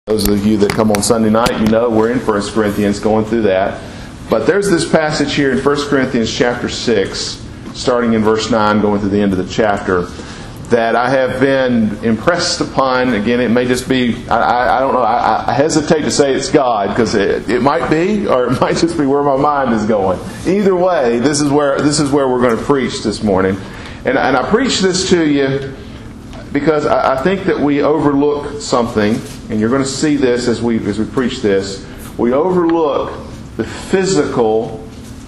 Those of you that come on Sunday night, you know we're in 1 Corinthians going through that. But there's this passage here in 1 Corinthians chapter 6, starting in verse 9, going to the end of the chapter, that I have been impressed upon. Again, it may just be, I don't know, I hesitate to say it's God, because it might be, or it might just be where my mind is going. Either way, this is where we're going to preach this morning. And I preach this to you because I think that we overlook something, and you're going to see this as we preach this. We overlook the physical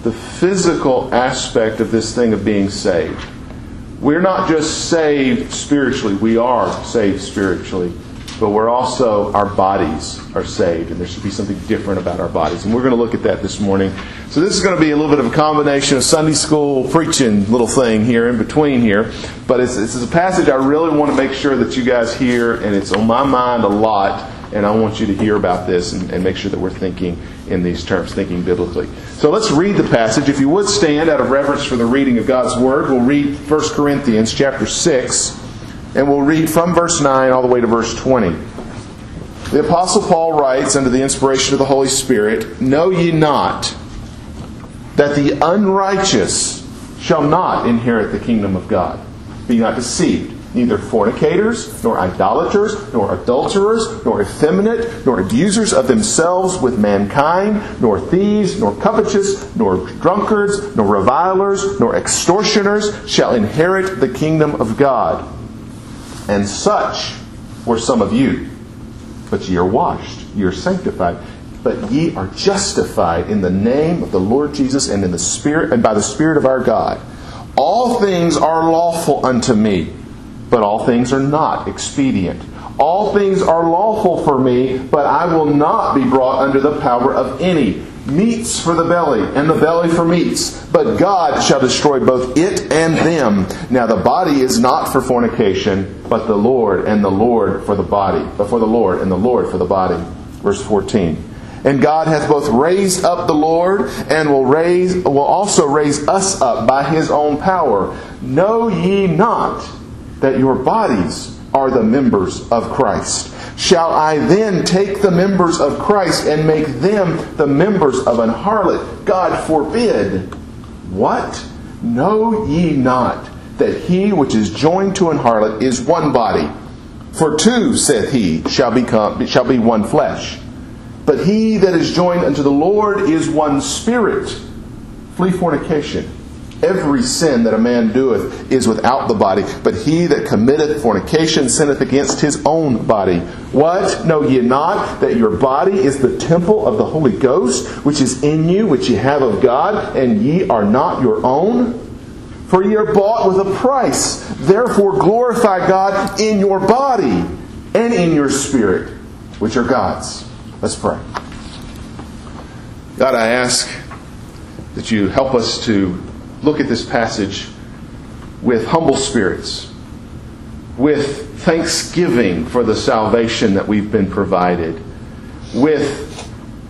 aspect of this thing of being saved. We're not just saved spiritually. We are saved spiritually. But we're also, our bodies are saved. And there should be something different about our bodies. And we're going to look at that this morning. So this is going to be a little bit of a combination of Sunday school preaching little thing here in between here. But this is a passage I really want to make sure that you guys hear. And it's on my mind a lot. And I want you to hear about this and make sure that we're thinking in these terms, thinking biblically. So let's read the passage. If you would stand out of reverence for the reading of God's Word, we'll read 1 Corinthians chapter 6, and we'll read from verse 9 all the way to verse 20. The Apostle Paul writes, under the inspiration of the Holy Spirit, "Know ye not that the unrighteous shall not inherit the kingdom of God? Be not deceived. Neither fornicators, nor idolaters, nor adulterers, nor effeminate, nor abusers of themselves with mankind, nor thieves, nor covetous, nor drunkards, nor revilers, nor extortioners shall inherit the kingdom of God. And such were some of you. But ye are washed, ye are sanctified, but ye are justified in the name of the Lord Jesus and in the Spirit and by the Spirit of our God. All things are lawful unto me, but all things are not expedient. All things are lawful for me, but I will not be brought under the power of any. Meats for the belly, and the belly for meats. But God shall destroy both it and them. Now the body is not for fornication, but the Lord, and the Lord for the body. But for the Lord, and the Lord for the body." Verse 14. "And God hath both raised up the Lord, and will also raise us up by His own power. Know ye not that your bodies are the members of Christ? Shall I then take the members of Christ and make them the members of an harlot? God forbid. What? Know ye not that he which is joined to an harlot is one body? For two, saith he, shall be one flesh. But he that is joined unto the Lord is one spirit. Flee fornication. Every sin that a man doeth is without the body, but he that committeth fornication sinneth against his own body. What? Know ye not that your body is the temple of the Holy Ghost, which is in you, which ye have of God, and ye are not your own? For ye are bought with a price. Therefore glorify God in your body and in your spirit, which are God's." Let's pray. God, I ask that you help us to look at this passage with humble spirits, with thanksgiving for the salvation that we've been provided, with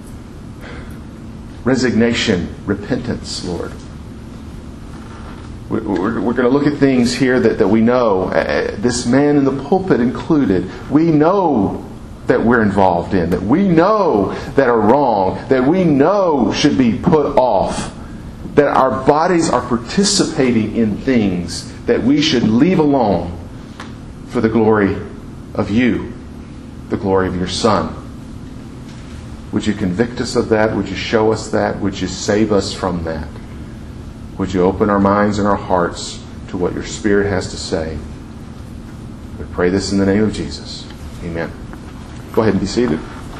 resignation, repentance, Lord. We're going to look at things here that we know, this man in the pulpit included, we know that we're involved in, that we know that are wrong, that we know should be put off, that our bodies are participating in things that we should leave alone for the glory of you, the glory of your Son. Would you convict us of that? Would you show us that? Would you save us from that? Would you open our minds and our hearts to what your Spirit has to say? We pray this in the name of Jesus. Amen. Go ahead and be seated.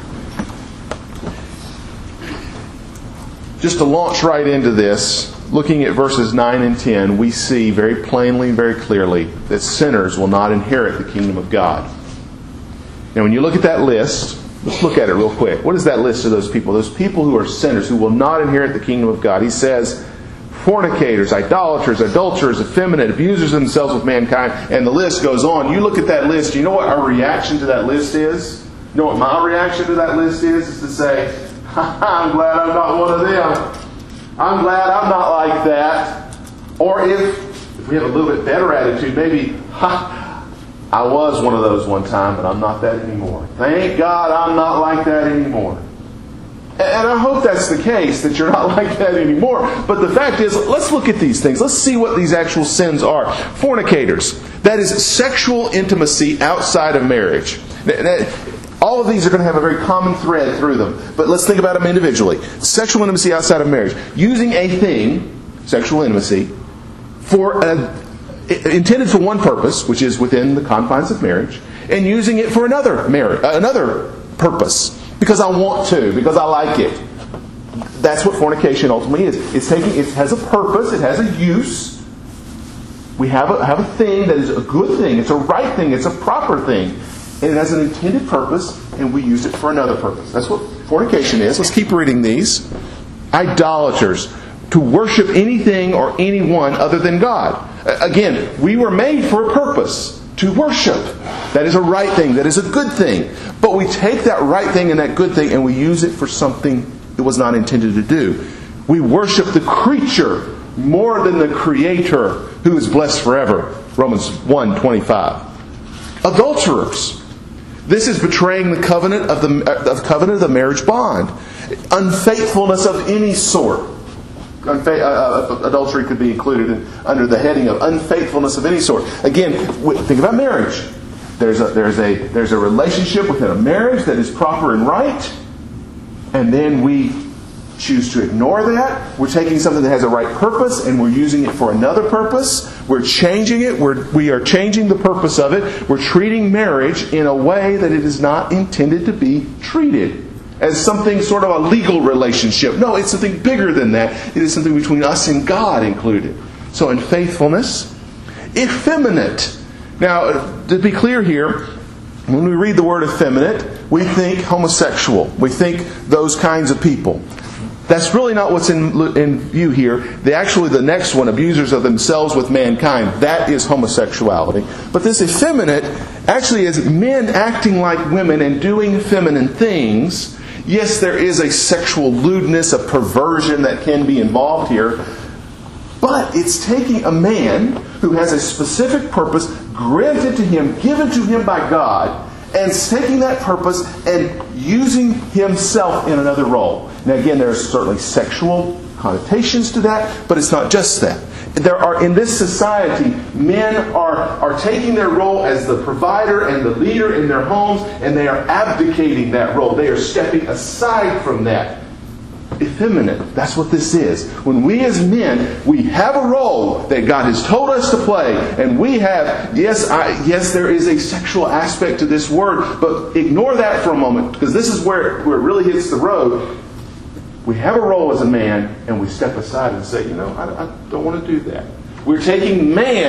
Just to launch right into this, looking at verses 9 and 10, we see very plainly and very clearly that sinners will not inherit the kingdom of God. Now when you look at that list, let's look at it real quick. What is that list of those people? Those people who are sinners, who will not inherit the kingdom of God. He says, fornicators, idolaters, adulterers, effeminate, abusers of themselves with mankind, and the list goes on. You look at that list, you know what our reaction to that list is? You know what my reaction to that list is? Is to say, I'm glad I'm not one of them. I'm glad I'm not like that. Or if we have a little bit better attitude, maybe, I was one of those one time, but I'm not that anymore. Thank God I'm not like that anymore. And I hope that's the case, that you're not like that anymore. But the fact is, let's look at these things. Let's see what these actual sins are. Fornicators. That is sexual intimacy outside of marriage. All of these are going to have a very common thread through them. But let's think about them individually. Sexual intimacy outside of marriage. Using a thing, sexual intimacy, intended for one purpose, which is within the confines of marriage, and using it for another purpose. Because I want to, because I like it. That's what fornication ultimately is. It has a purpose, it has a use. We have a thing that is a good thing, it's a right thing, it's a proper thing. And it has an intended purpose, and we use it for another purpose. That's what fornication is. Let's keep reading these. Idolaters. To worship anything or anyone other than God. Again, we were made for a purpose. To worship. That is a right thing. That is a good thing. But we take that right thing and that good thing and we use it for something it was not intended to do. We worship the creature more than the Creator, who is blessed forever. Romans 1:25. Adulterers. This is betraying the covenant of the marriage bond. Unfaithfulness of any sort. Adultery could be included under the heading of unfaithfulness of any sort. Again, think about marriage. There's a relationship within a marriage that is proper and right, and then we choose to ignore that. We're taking something that has a right purpose and we're using it for another purpose. We're changing it. We are changing the purpose of it. We're treating marriage in a way that it is not intended to be treated. As something sort of a legal relationship. No, it's something bigger than that. It is something between us and God included. So unfaithfulness. Effeminate. Now, to be clear here, when we read the word effeminate, we think homosexual. We think those kinds of people. That's really not what's in view here. The next one, abusers of themselves with mankind, that is homosexuality. But this effeminate actually is men acting like women and doing feminine things. Yes, there is a sexual lewdness, a perversion that can be involved here. But it's taking a man who has a specific purpose granted to him, given to him by God, and taking that purpose and using himself in another role. Now again, there are certainly sexual connotations to that, but it's not just that. In this society, men are taking their role as the provider and the leader in their homes, and they are abdicating that role. They are stepping aside from that. Effeminate. That's what this is. When we as men, we have a role that God has told us to play, and we have, yes, there is a sexual aspect to this word, but ignore that for a moment, because this is where it really hits the road. We have a role as a man, and we step aside and say, I don't want to do that. We're taking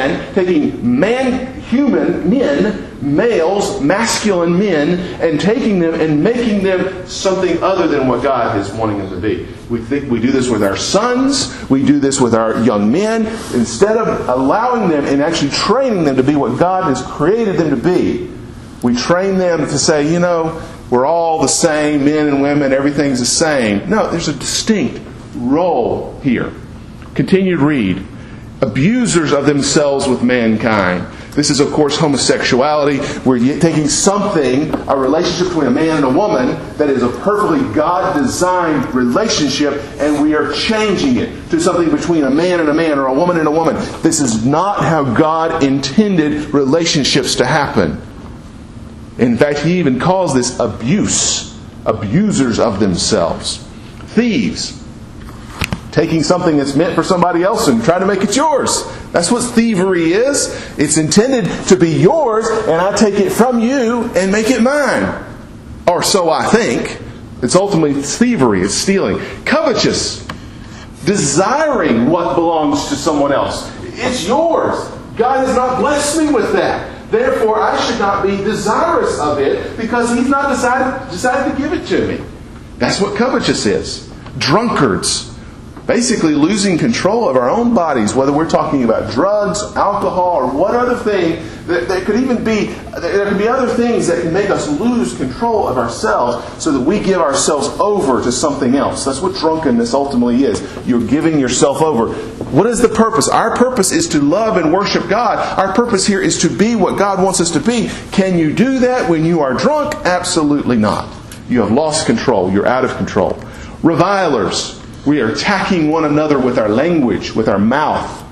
human men, males, masculine men, and taking them and making them something other than what God is wanting them to be. We do this with our sons. We do this with our young men. Instead of allowing them and actually training them to be what God has created them to be, we train them to say, we're all the same, men and women, everything's the same. No, there's a distinct role here. Continue to read. Abusers of themselves with mankind. This is, of course, homosexuality. We're taking a relationship between a man and a woman that is a perfectly God-designed relationship, and we are changing it to something between a man and a man or a woman and a woman. This is not how God intended relationships to happen. In fact, He even calls this abuse. Abusers of themselves. Thieves. Taking something that's meant for somebody else and trying to make it yours. That's what thievery is. It's intended to be yours, and I take it from you and make it mine. Or so I think. It's ultimately thievery. It's stealing. Covetous. Desiring what belongs to someone else. It's yours. God has not blessed me with that. Therefore, I should not be desirous of it because He's not decided to give it to me. That's what covetous is. Drunkards. Basically losing control of our own bodies, whether we're talking about drugs, alcohol, or what other thing. There could be other things that can make us lose control of ourselves so that we give ourselves over to something else. That's what drunkenness ultimately is. You're giving yourself over. What is the purpose? Our purpose is to love and worship God. Our purpose here is to be what God wants us to be. Can you do that when you are drunk? Absolutely not. You have lost control. You're out of control. Revilers. We are attacking one another with our language, with our mouth.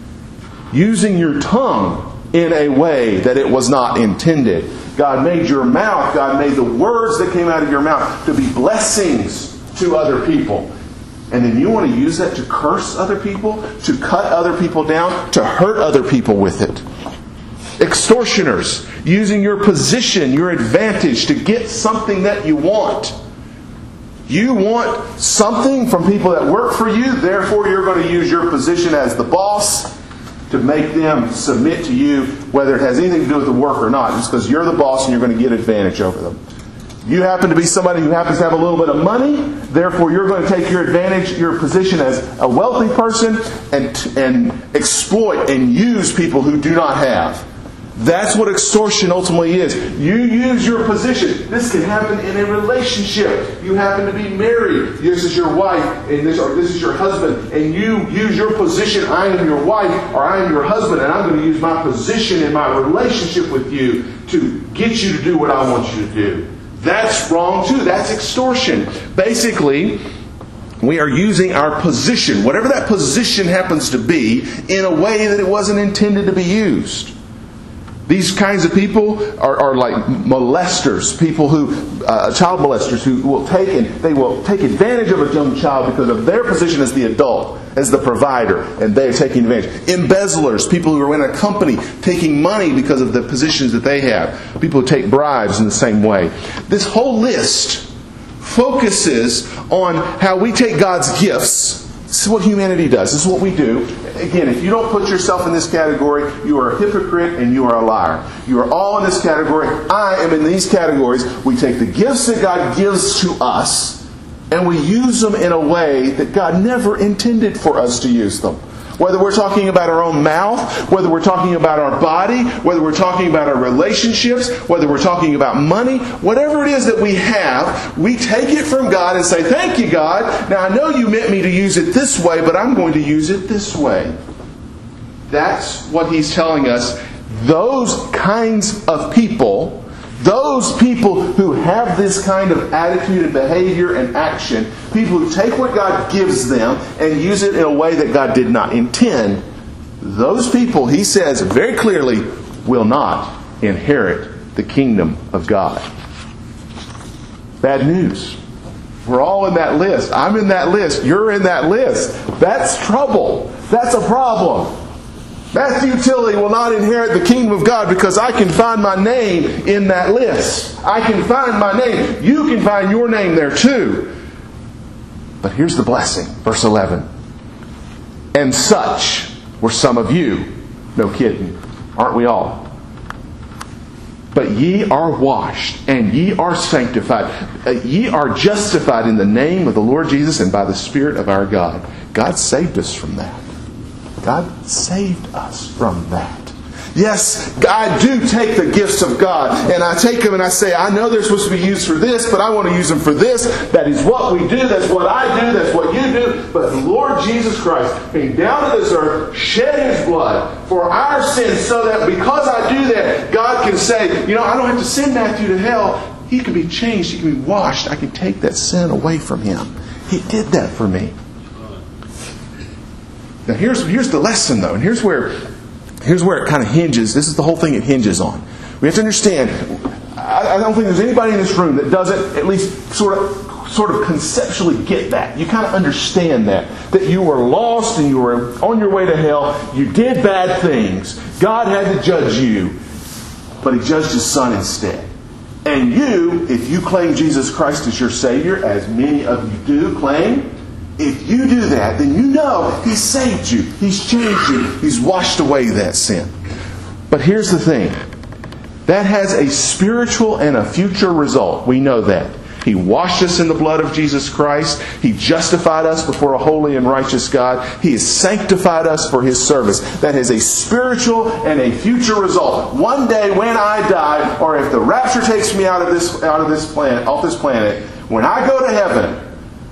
Using your tongue in a way that it was not intended. God made your mouth, God made the words that came out of your mouth to be blessings to other people. And then you want to use that to curse other people, to cut other people down, to hurt other people with it. Extortioners, using your position, your advantage to get something that you want. You want something from people that work for you, therefore you're going to use your position as the boss to make them submit to you, whether it has anything to do with the work or not. Just because you're the boss and you're going to get advantage over them. You happen to be somebody who happens to have a little bit of money, therefore you're going to take your advantage, your position as a wealthy person, and exploit and use people who do not have. That's what extortion ultimately is. You use your position. This can happen in a relationship. You happen to be married. This is your wife, and this is your husband. And you use your position. I am your wife, or I am your husband, and I'm going to use my position in my relationship with you to get you to do what I want you to do. That's wrong too. That's extortion. Basically, we are using our position, whatever that position happens to be, in a way that it wasn't intended to be used. These kinds of people are like molesters, people who, child molesters, who will take advantage of a young child because of their position as the adult, as the provider, and they are taking advantage. Embezzlers, people who are in a company taking money because of the positions that they have. People who take bribes in the same way. This whole list focuses on how we take God's gifts. This is what humanity does. This is what we do. Again, if you don't put yourself in this category, you are a hypocrite and you are a liar. You are all in this category. I am in these categories. We take the gifts that God gives to us and we use them in a way that God never intended for us to use them. Whether we're talking about our own mouth, whether we're talking about our body, whether we're talking about our relationships, whether we're talking about money, whatever it is that we have, we take it from God and say, "Thank you, God. Now I know you meant me to use it this way, but I'm going to use it this way." That's what He's telling us. Those kinds of people, those people who have this kind of attitude and behavior and action, people who take what God gives them and use it in a way that God did not intend, those people, He says very clearly, will not inherit the kingdom of God. Bad news. We're all in that list. I'm in that list. You're in that list. That's trouble. That's a problem. Matthew Tilley will not inherit the kingdom of God because I can find my name in that list. I can find my name. You can find your name there too. But here's the blessing. Verse 11. And such were some of you. No kidding. Aren't we all? But ye are washed, and ye are sanctified. Ye are justified in the name of the Lord Jesus and by the Spirit of our God. God saved us from that. God saved us from that. Yes, I do take the gifts of God, and I take them and I say, I know they're supposed to be used for this, but I want to use them for this. That is what we do. That's what I do. That's what you do. But the Lord Jesus Christ came down to this earth, shed His blood for our sins, so that because I do that, God can say, I don't have to send Matthew to hell. He can be changed. He can be washed. I can take that sin away from him. He did that for me. Now here's the lesson though, and here's where it kind of hinges. This is the whole thing it hinges on. We have to understand, I don't think there's anybody in this room that doesn't at least sort of conceptually get that. You kind of understand that you were lost and you were on your way to hell. You did bad things. God had to judge you, but He judged His Son instead. And you, if you claim Jesus Christ as your Savior, as many of you do claim, if you do that, then you know He saved you. He's changed you. He's washed away that sin. But here's the thing. That has a spiritual and a future result. We know that. He washed us in the blood of Jesus Christ. He justified us before a holy and righteous God. He has sanctified us for His service. That has a spiritual and a future result. One day when I die, or if the rapture takes me off this planet, when I go to heaven,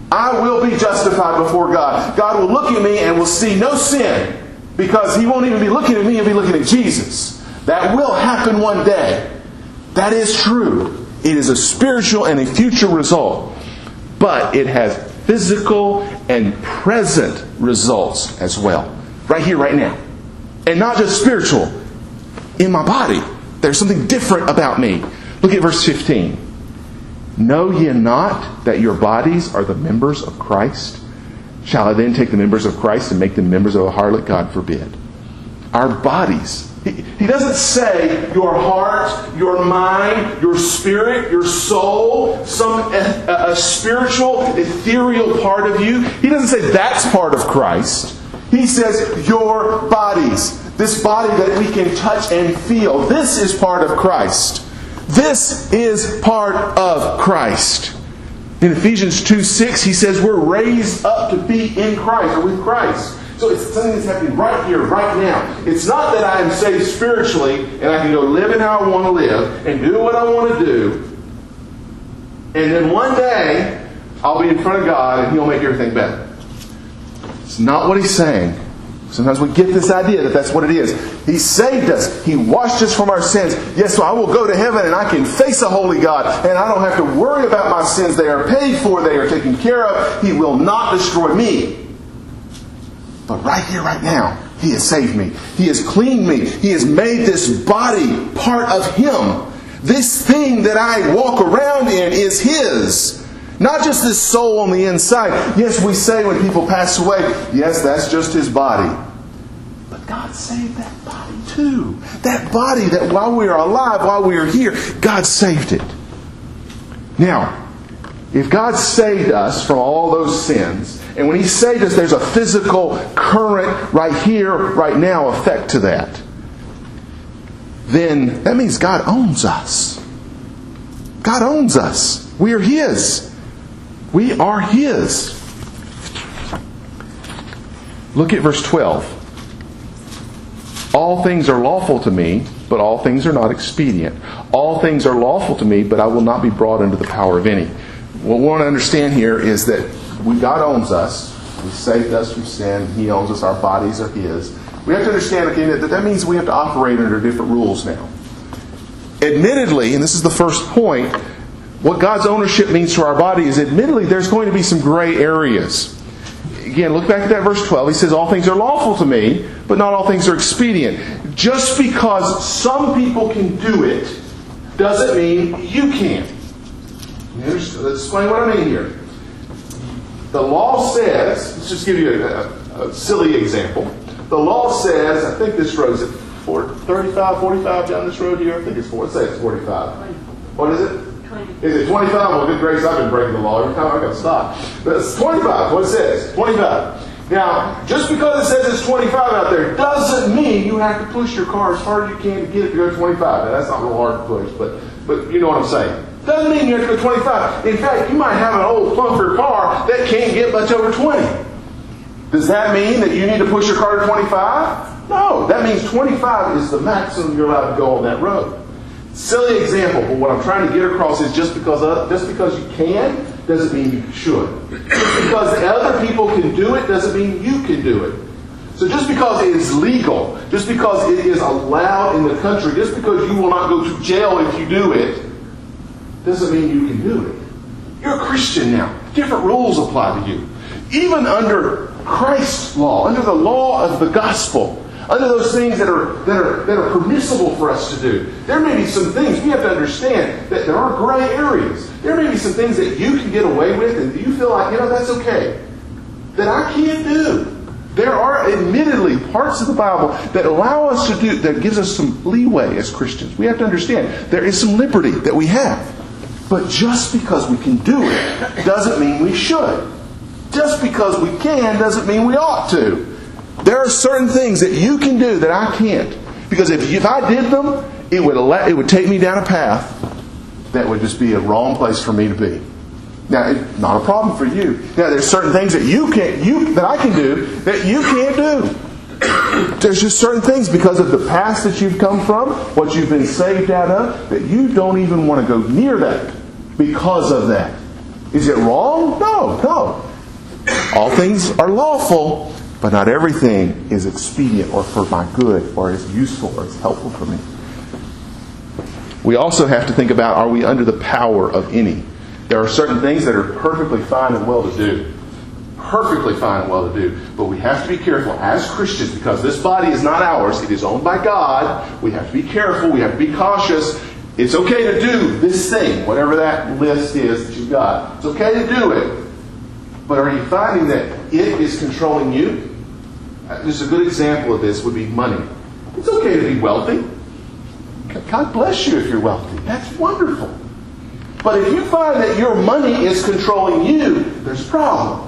I will be justified before God. God will look at me and will see no sin, because He won't even be looking at me, He'll be looking at Jesus. That will happen one day. That is true. It is a spiritual and a future result. But it has physical and present results as well. Right here, right now. And not just spiritual. In my body. There's something different about me. Look at verse 15. Know ye not that your bodies are the members of Christ? Shall I then take the members of Christ and make them members of a harlot? God forbid. Our bodies. He doesn't say your heart, your mind, your spirit, your soul, a spiritual, ethereal part of you. He doesn't say that's part of Christ. He says your bodies. This body that we can touch and feel. This is part of Christ. This is part of Christ. In Ephesians 2:6, he says we're raised up to be in Christ, or with Christ. So it's something that's happening right here, right now. It's not that I am saved spiritually and I can go live in how I want to live and do what I want to do. And then one day, I'll be in front of God and He'll make everything better. It's not what He's saying. Sometimes we get this idea that that's what it is. He saved us. He washed us from our sins. Yes, so I will go to heaven and I can face a holy God. And I don't have to worry about my sins. They are paid for. They are taken care of. He will not destroy me. But right here, right now, He has saved me. He has cleaned me. He has made this body part of Him. This thing that I walk around in is His. Not just this soul on the inside. Yes, we say when people pass away, yes, that's just his body. But God saved that body too. That body that while we are alive, while we are here, God saved it. Now, if God saved us from all those sins, and when He saved us, there's a physical, current, right here, right now effect to that, then that means God owns us. God owns us. We are His. We are His. Look at verse 12. All things are lawful to me, but all things are not expedient. All things are lawful to me, but I will not be brought under the power of any. What we want to understand here is that God owns us. He saved us from sin. He owns us. Our bodies are His. We have to understand again that means we have to operate under different rules now. Admittedly, and this is the first point, what God's ownership means to our body is admittedly there's going to be some gray areas. Again, look back at that verse 12. He says, all things are lawful to me, but not all things are expedient. Just because some people can do it doesn't mean you can't. Let's explain what I mean here. The law says, let's just give you a silly example. The law says, I think this road is at 35, 45 down this road here. I think it's 4. Let's say it's 45. What is it? 20. Is it 25? Well, good grace, I've been breaking the law every time I've got to stop. But it's 25. What it says? 25. Now, just because it says it's 25 out there doesn't mean you have to push your car as hard as you can to get it to go 25. Now, that's not real hard to push, but you know what I'm saying. Doesn't mean you have to go 25. In fact, you might have an old clunker car that can't get much over 20. Does that mean that you need to push your car to 25? No. That means 25 is the maximum you're allowed to go on that road. Silly example, but what I'm trying to get across is just because you can doesn't mean you should. Just because other people can do it doesn't mean you can do it. So just because it is legal, just because it is allowed in the country, just because you will not go to jail if you do it, doesn't mean you can do it. You're a Christian now. Different rules apply to you. Even under Christ's law, under the law of the gospel, under those things that are permissible for us to do, there may be some things we have to understand that there are gray areas. There may be some things that you can get away with and you feel like, that's okay, that I can't do. There are admittedly parts of the Bible that allow us to do, that gives us some leeway as Christians. We have to understand there is some liberty that we have. But just because we can do it doesn't mean we should. Just because we can doesn't mean we ought to. There are certain things that you can do that I can't. Because if I did them, it would take me down a path that would just be a wrong place for me to be. Now, it's not a problem for you. Now, there's certain things that that I can do that you can't do. There's just certain things because of the past that you've come from, what you've been saved out of, that you don't even want to go near that because of that. Is it wrong? No. All things are lawful, but not everything is expedient or for my good or is useful or is helpful for me. We also have to think about, are we under the power of any? There are certain things that are perfectly fine and well to do. Perfectly fine and well to do. But we have to be careful as Christians, because this body is not ours. It is owned by God. We have to be careful. We have to be cautious. It's okay to do this thing, whatever that list is that you've got. It's okay to do it. But are you finding that it is controlling you? Just a good example of this would be money. It's okay to be wealthy. God bless you if you're wealthy. That's wonderful. But if you find that your money is controlling you, there's a problem.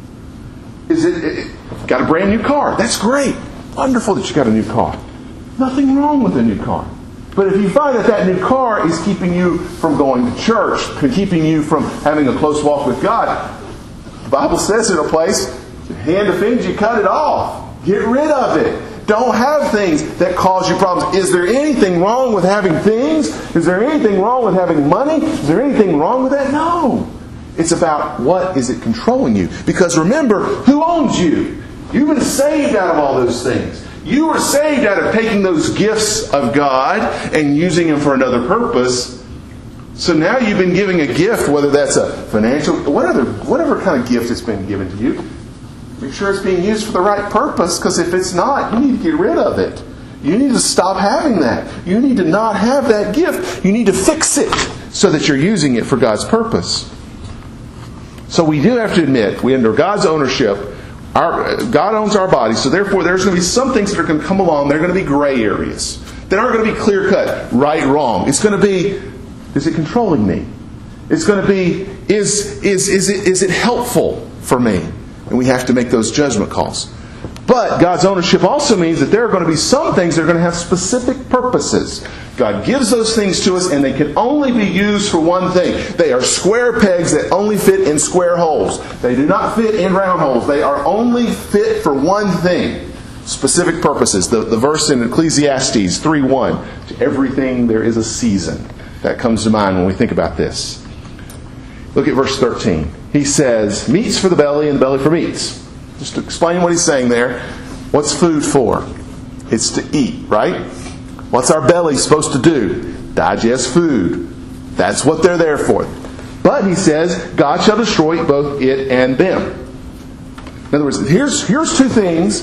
Got a brand new car. That's great. Wonderful that you got a new car. Nothing wrong with a new car. But if you find that that new car is keeping you from going to church, keeping you from having a close walk with God, the Bible says in a place, your hand offends you, cut it off. Get rid of it. Don't have things that cause you problems. Is there anything wrong with having things? Is there anything wrong with having money? Is there anything wrong with that? No. It's about what is it controlling you. Because remember, who owns you? You've been saved out of all those things. You were saved out of taking those gifts of God and using them for another purpose. So now you've been giving a gift, whether that's a financial, whatever kind of gift it's been given to you. Make sure it's being used for the right purpose, because if it's not, you need to get rid of it. You need to stop having that. You need to not have that gift. You need to fix it so that you're using it for God's purpose. So we do have to admit, we're under God's ownership. God owns our body, so therefore there's going to be some things that are going to come along. They're going to be gray areas. They aren't going to be clear cut, right, wrong. It's going to be, is it controlling me? It's going to be, is it helpful for me? And we have to make those judgment calls. But God's ownership also means that there are going to be some things that are going to have specific purposes. God gives those things to us, and they can only be used for one thing. They are square pegs that only fit in square holes. They do not fit in round holes. They are only fit for one thing. Specific purposes. The verse in Ecclesiastes 3:1, to everything there is a season. That comes to mind when we think about this. Look at verse 13. He says, meat's for the belly and the belly for meats. Just to explain what he's saying there. What's food for? It's to eat, right? What's our belly supposed to do? Digest food. That's what they're there for. But he says, God shall destroy both it and them. In other words, here's two things,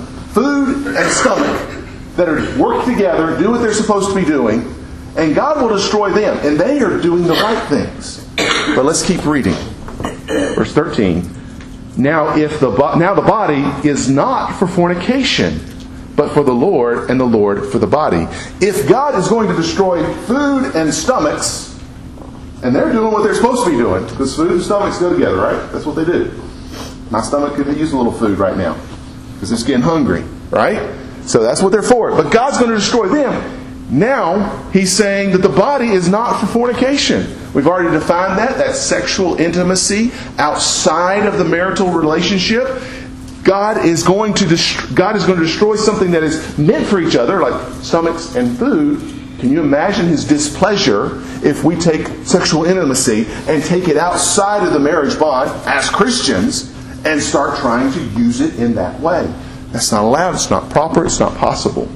food and stomach, that are work together, do what they're supposed to be doing, and God will destroy them. And they are doing the right things. But let's keep reading. Verse 13. Now the body is not for fornication, but for the Lord, and the Lord for the body. If God is going to destroy food and stomachs, and they're doing what they're supposed to be doing, because food and stomachs go together, right? That's what they do. My stomach could use a little food right now, because it's getting hungry, right? So that's what they're for. But God's going to destroy them. Now, he's saying that the body is not for fornication. We've already defined that. That's sexual intimacy outside of the marital relationship. God is going to destroy something that is meant for each other, like stomachs and food. Can you imagine His displeasure if we take sexual intimacy and take it outside of the marriage bond as Christians and start trying to use it in that way? That's not allowed. It's not proper. It's not possible.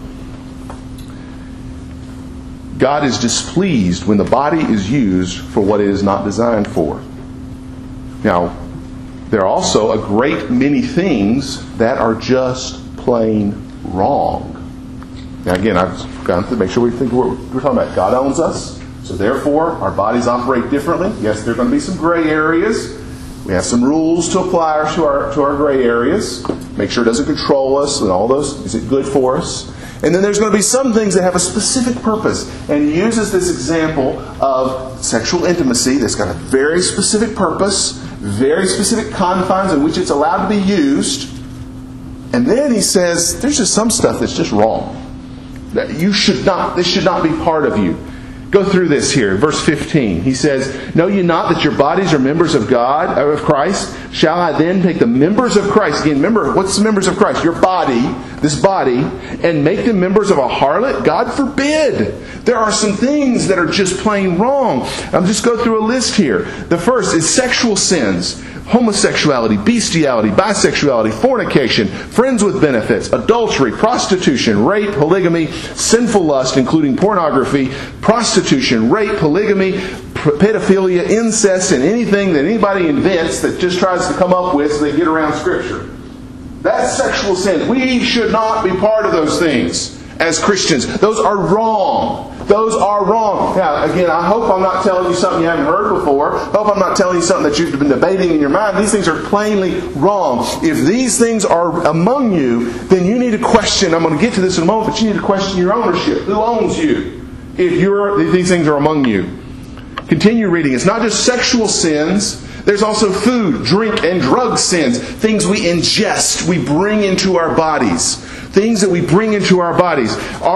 God is displeased when the body is used for what it is not designed for. Now, there are also a great many things that are just plain wrong. Now again, I've got to make sure we think what we're talking about. God owns us, so therefore our bodies operate differently. Yes, there are going to be some gray areas. We have some rules to apply to our gray areas. Make sure it doesn't control us and all those. Is it good for us? And then there's going to be some things that have a specific purpose. And he uses this example of sexual intimacy that's got a very specific purpose, very specific confines in which it's allowed to be used. And then he says, there's just some stuff that's just wrong. That this should not be part of you. Go through this here. Verse 15. He says, "Know ye not that your bodies are members of God, of Christ? Shall I then take the members of Christ," again, remember, what's the members of Christ? Your body, this body, "and make them members of a harlot? God forbid." There are some things that are just plain wrong. I'll just go through a list here. The first is sexual sins. Homosexuality, bestiality, bisexuality, fornication, friends with benefits, adultery, prostitution, rape, polygamy, sinful lust, including pornography, prostitution, rape, polygamy, pedophilia, incest, and anything that anybody invents that just tries to come up with so they get around Scripture. That's sexual sin. We should not be part of those things as Christians. Those are wrong. Those are wrong. Now, again, I hope I'm not telling you something you haven't heard before. I hope I'm not telling you something that you've been debating in your mind. These things are plainly wrong. If these things are among you, then you need to question, I'm going to get to this in a moment, but you need to question your ownership. Who owns you? If these things are among you. Continue reading. It's not just sexual sins. There's also food, drink, and drug sins. Things we ingest, we bring into our bodies. Things that we bring into our bodies.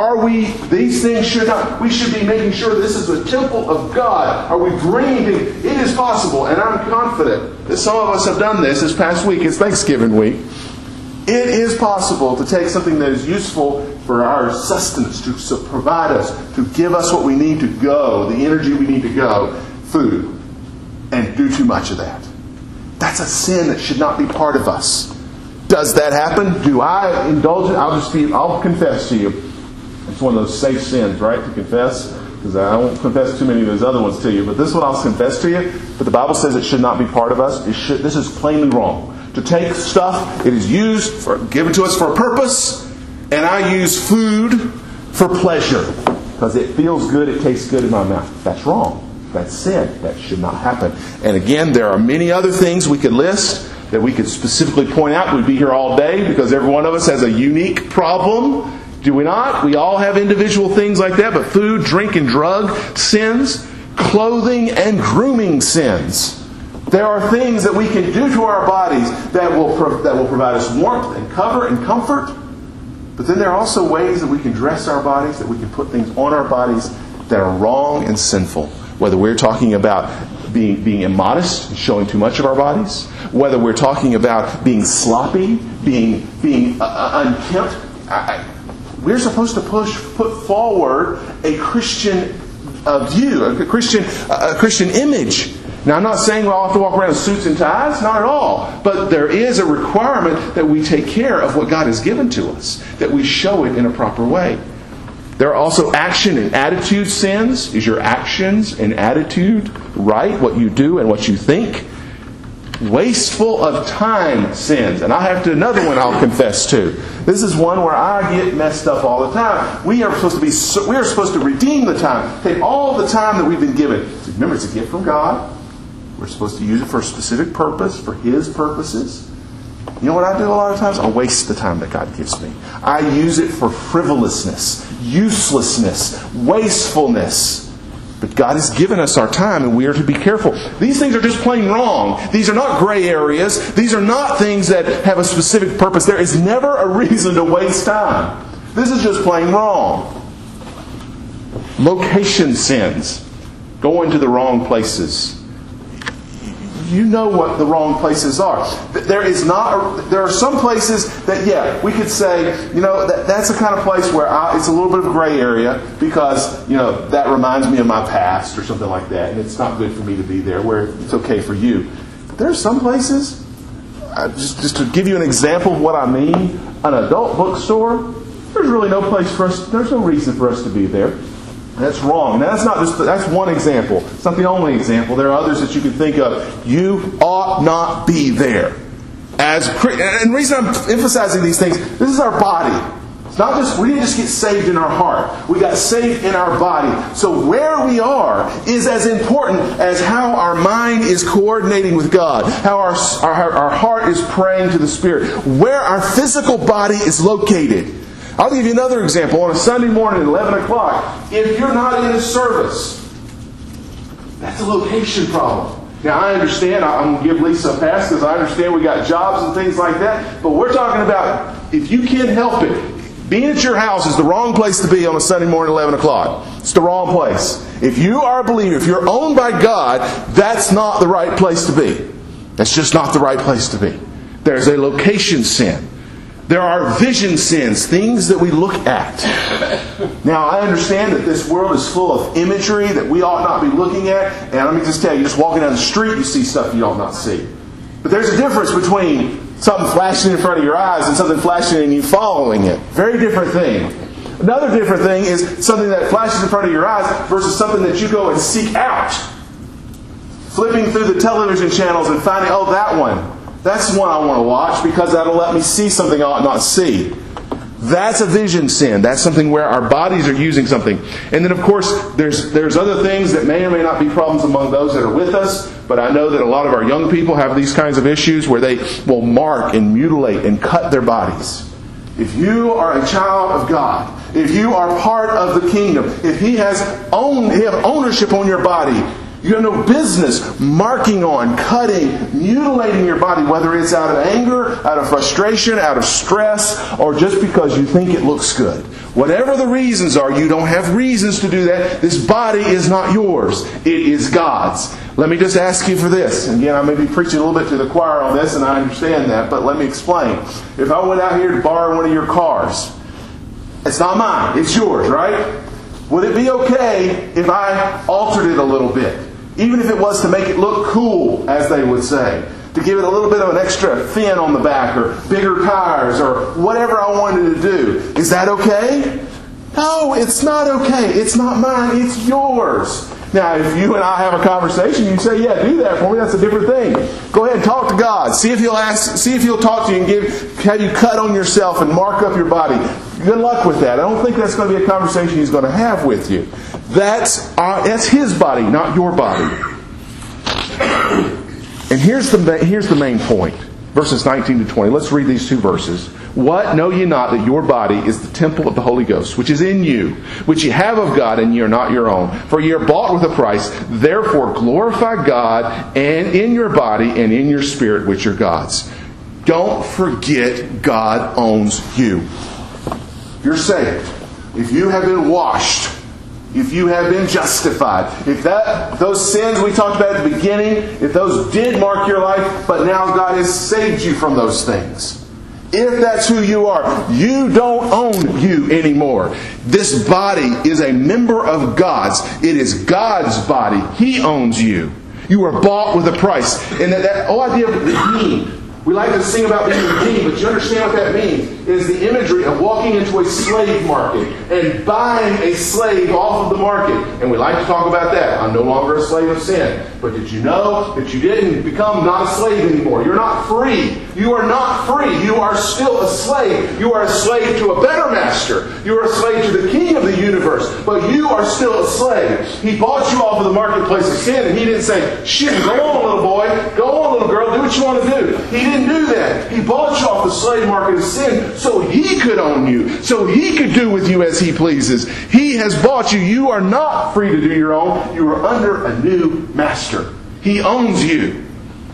These things we should be making sure this is a temple of God. Are we bringing things? It is possible, and I'm confident that some of us have done this past week. It's Thanksgiving week. It is possible to take something that is useful for our sustenance, to provide us, to give us what we need to go, the energy we need to go, food, and do too much of that. That's a sin that should not be part of us. Does that happen? Do I indulge it? I'll confess to you. It's one of those safe sins, right, to confess? Because I won't confess too many of those other ones to you. But this one I'll confess to you. But the Bible says it should not be part of us. This is plainly wrong. To take stuff, it is given to us for a purpose, and I use food for pleasure. Because it feels good, it tastes good in my mouth. That's wrong. That's sin. That should not happen. And again, there are many other things we could list that we could specifically point out. We'd be here all day because every one of us has a unique problem. Do we not? We all have individual things like that. But food, drink, and drug sins, clothing and grooming sins. There are things that we can do to our bodies that will provide us warmth and cover and comfort. But then there are also ways that we can dress our bodies, that we can put things on our bodies that are wrong and sinful. Whether we're talking about being immodest, showing too much of our bodies, whether we're talking about being sloppy, being unkempt. We're supposed to put forward a Christian view, a Christian image. Now, I'm not saying we all have to walk around in suits and ties, not at all. But there is a requirement that we take care of what God has given to us, that we show it in a proper way. There are also action and attitude sins. Is your actions and attitude right? What you do and what you think? Wasteful of time sins. And I have another one I'll confess to. This is one where I get messed up all the time. We are supposed to redeem the time. Take all the time that we've been given. Remember, it's a gift from God. We're supposed to use it for a specific purpose, for His purposes. You know what I do a lot of times? I waste the time that God gives me. I use it for frivolousness, uselessness, wastefulness. But God has given us our time, and we are to be careful. These things are just plain wrong. These are not gray areas. These are not things that have a specific purpose. There is never a reason to waste time. This is just plain wrong. Location sins. Going to the wrong places. You know what the wrong places are. There are some places that, we could say, that's the kind of place where it's a little bit of a gray area because, that reminds me of my past or something like that. And it's not good for me to be there, where it's okay for you. But there are some places, just to give you an example of what I mean, an adult bookstore, there's really no place for us, there's no reason for us to be there. That's wrong. Now, that's one example. It's not the only example. There are others that you can think of. You ought not be there. And the reason I'm emphasizing these things, this is our body. It's not just, we didn't just get saved in our heart. We got saved in our body. So where we are is as important as how our mind is coordinating with God, how our heart is praying to the Spirit, where our physical body is located. I'll give you another example. On a Sunday morning at 11 o'clock, if you're not in a service, that's a location problem. Now, I understand. I'm going to give Lisa a pass because I understand we got jobs and things like that. But we're talking about if you can't help it, Being at your house is the wrong place to be on a Sunday morning at 11 o'clock. It's the wrong place. If you are a believer, if you're owned by God, that's not the right place to be. That's just not the right place to be. There's a location sin. There are vision sins, things that we look at. Now, I understand that this world is full of imagery that we ought not be looking at. And let me just tell you, just walking down the street, you see stuff you ought not see. But there's a difference between something flashing in front of your eyes and something flashing and you following it. Very different thing. Another different thing is something that flashes in front of your eyes versus something that you go and seek out. Flipping through the television channels and finding, oh, that one. That's the one I want to watch because that'll let me see something I ought not see. That's a vision sin. That's something where our bodies are using something. And then, of course, there's other things that may or may not be problems among those that are with us. But I know that a lot of our young people have these kinds of issues where they will mark and mutilate and cut their bodies. If you are a child of God, if you are part of the kingdom, if you have ownership on your body, you have no business marking on, cutting, mutilating your body, whether it's out of anger, out of frustration, out of stress, or just because you think it looks good. Whatever the reasons are, you don't have reasons to do that. This body is not yours. It is God's. Let me just ask you for this. Again, I may be preaching a little bit to the choir on this, and I understand that, but let me explain. If I went out here to borrow one of your cars, it's not mine. It's yours, right? Would it be okay if I altered it a little bit? Even if it was to make it look cool, as they would say. To give it a little bit of an extra fin on the back, or bigger tires, or whatever I wanted to do. Is that okay? No, it's not okay. It's not mine. It's yours. Now, if you and I have a conversation, you say, yeah, do that for me. That's a different thing. Go ahead and talk to God. See if He'll talk to you and have you cut on yourself and mark up your body. Good luck with that. I don't think that's going to be a conversation He's going to have with you. That's His body, not your body. And here's the main point. Verses 19 to 20. Let's read these two verses. What? Know ye not that your body is the temple of the Holy Ghost, which is in you, which ye have of God, and ye are not your own? For ye are bought with a price. Therefore glorify God and in your body and in your spirit, which are God's. Don't forget God owns you. You're saved. If you have been washed, if you have been justified, if those sins we talked about at the beginning, if those did mark your life, but now God has saved you from those things. If that's who you are, you don't own you anymore. This body is a member of God's. It is God's body. He owns you. You are bought with a price. And that whole idea of redeemed. We like to sing about being redeemed, but you understand what that means. It is the imagery of walking into a slave market and buying a slave off of the market. And we like to talk about that. I'm no longer a slave of sin. But did you know that you didn't become not a slave anymore? You're not free. You are not free. You are still a slave. You are a slave to a better master. You are a slave to the King of the universe. But you are still a slave. He bought you off of the marketplace of sin, and He didn't say, shit, go on, little boy. Go on, little girl. Do what you want to do. He didn't do that. He bought you off the slave market of sin so He could own you. So He could do with you as He pleases. He has bought you. You are not free to do your own. You are under a new master. He owns you.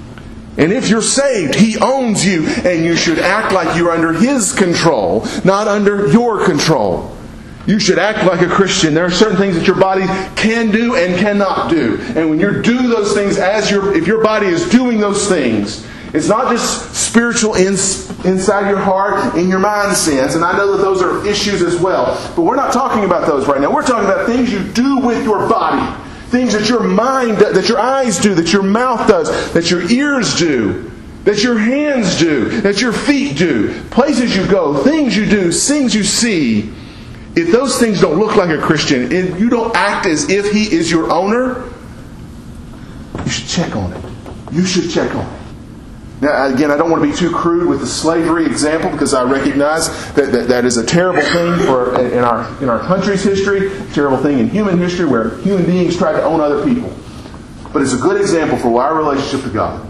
And if you're saved, He owns you. And you should act like you're under His control, not under your control. You should act like a Christian. There are certain things that your body can do and cannot do. And when you do those things, if your body is doing those things, it's not just spiritual inside your heart, in your mind sense. And I know that those are issues as well. But we're not talking about those right now. We're talking about things you do with your body. Things that your mind, that your eyes do, that your mouth does, that your ears do, that your hands do, that your feet do. Places you go, things you do, things you see. If those things don't look like a Christian, and you don't act as if He is your owner, you should check on it. You should check on it. Now, again, I don't want to be too crude with the slavery example because I recognize that is a terrible thing in our country's history, a terrible thing in human history where human beings try to own other people. But it's a good example for our relationship to God.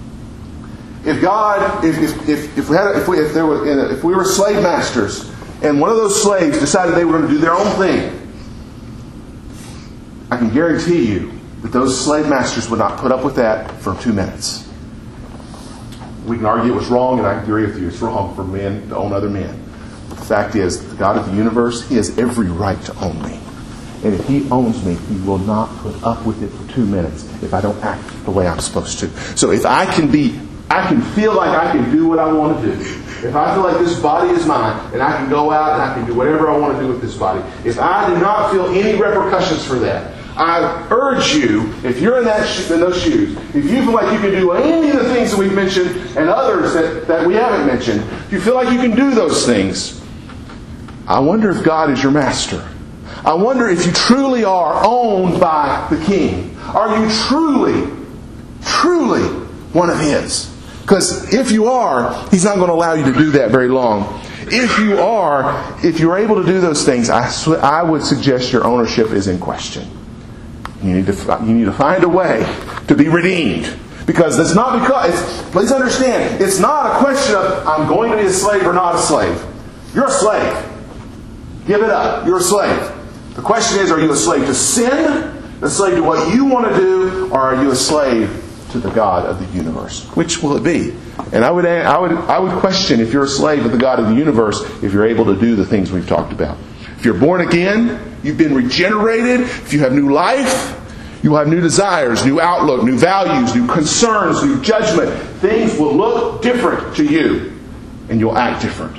If we were slave masters and one of those slaves decided they were going to do their own thing, I can guarantee you that those slave masters would not put up with that for 2 minutes. We can argue it was wrong, and I agree with you. It's wrong for men to own other men. The fact is, the God of the universe, He has every right to own me. And if He owns me, He will not put up with it for 2 minutes if I don't act the way I'm supposed to. So if I can feel like I can do what I want to do. If I feel like this body is mine, and I can go out and I can do whatever I want to do with this body. If I do not feel any repercussions for that, I urge you, if you're in those shoes, if you feel like you can do any of the things that we've mentioned and others that we haven't mentioned, if you feel like you can do those things, I wonder if God is your master. I wonder if you truly are owned by the King. Are you truly, truly one of His? Because if you are, He's not going to allow you to do that very long. If you are, if you're able to do those things, I would suggest your ownership is in question. You need to find a way to be redeemed. Because it's not please understand, it's not a question of I'm going to be a slave or not a slave. You're a slave. Give it up. You're a slave. The question is, are you a slave to sin? A slave to what you want to do? Or are you a slave to the God of the universe? Which will it be? And I would question if you're a slave of the God of the universe, if you're able to do the things we've talked about. If you're born again, you've been regenerated, if you have new life, you will have new desires, new outlook, new values, new concerns, new judgment. Things will look different to you, and you'll act different.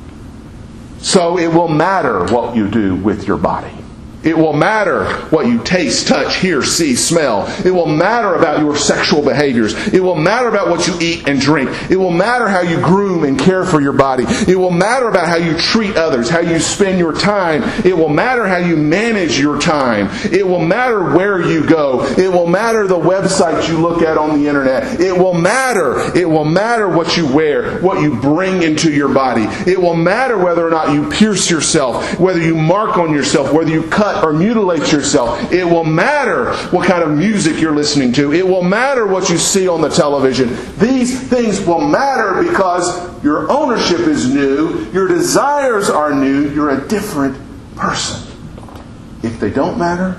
So it will matter what you do with your body. It will matter what you taste, touch, hear, see, smell. It will matter about your sexual behaviors. It will matter about what you eat and drink. It will matter how you groom and care for your body. It will matter about how you treat others, how you spend your time. It will matter how you manage your time. It will matter where you go. It will matter the websites you look at on the internet. It will matter. It will matter what you wear, what you bring into your body. It will matter whether or not you pierce yourself, whether you mark on yourself, whether you cut or mutilate yourself. It will matter what kind of music you're listening to. It will matter what you see on the television. These things will matter because your ownership is new. Your desires are new. You're a different person. If they don't matter,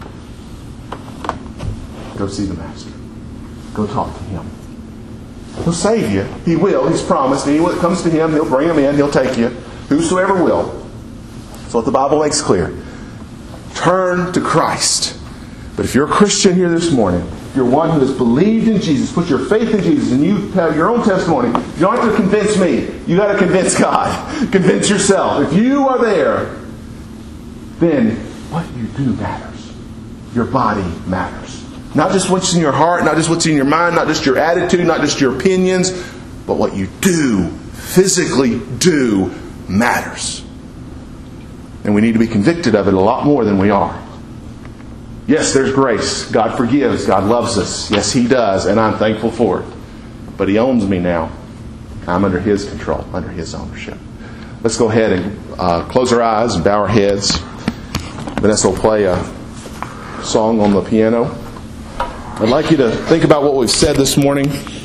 go see the Master. Go talk to Him. He'll save you. He will. He's promised. Anyone that comes to Him, He'll bring them in. He'll take you. Whosoever will. That's what the Bible makes clear. Turn to Christ. But if you're a Christian here this morning, if you're one who has believed in Jesus, put your faith in Jesus, and you have your own testimony, you don't have to convince me. You got to convince God. Convince yourself. If you are there, then what you do matters. Your body matters. Not just what's in your heart, not just what's in your mind, not just your attitude, not just your opinions, but what you do, physically do, matters. And we need to be convicted of it a lot more than we are. Yes, there's grace. God forgives. God loves us. Yes, He does. And I'm thankful for it. But He owns me now. I'm under His control, under His ownership. Let's go ahead and close our eyes and bow our heads. Vanessa will play a song on the piano. I'd like you to think about what we've said this morning.